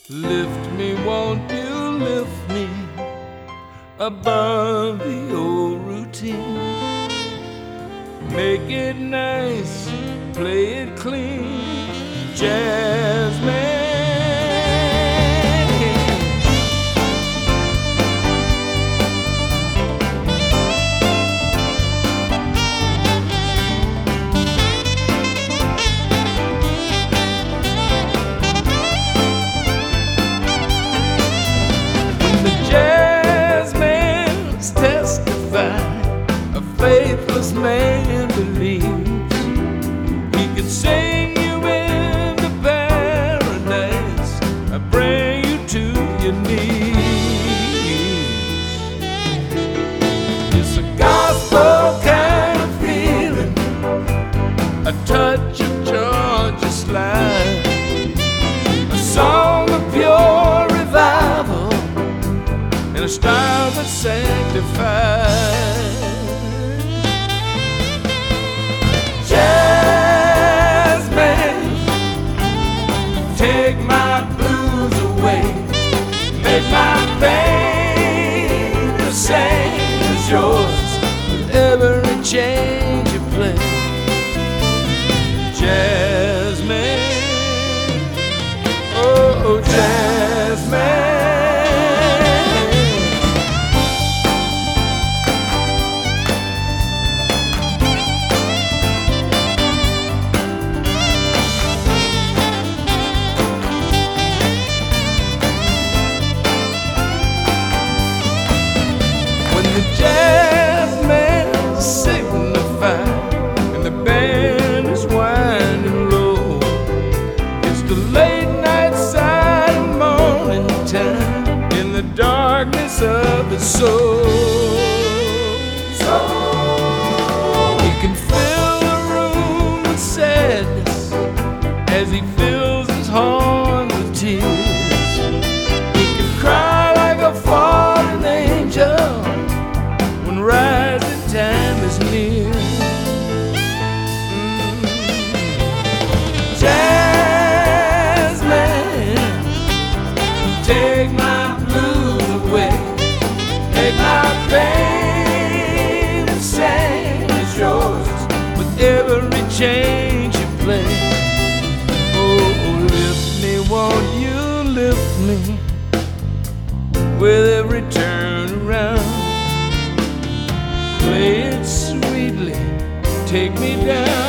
Lift me, won't you lift me above the old routine? Make it nice, play it clean, jazz man. A faithless man believes he can sing you into paradise, bring you to your knees. It's a gospel kind of feeling, a touch of Georgia slide, a song of pure revival in a style that's sanctified. Jazz man, take my blues away, make my pain the same as yours with every change you play. Jazz man, oh jazz man. The jazz man signifies, and the band is winding low. It's the late night side of morning time in the darkness of the soul. He can fill the room with sadness as he fills his horn with tears. He can cry like a fallen angel when rising time is near. Jazz man, take my blues away, make my pain the same as yours with every change you play. Oh, lift me, won't you lift me with every turn around? Play it sweetly, take me down.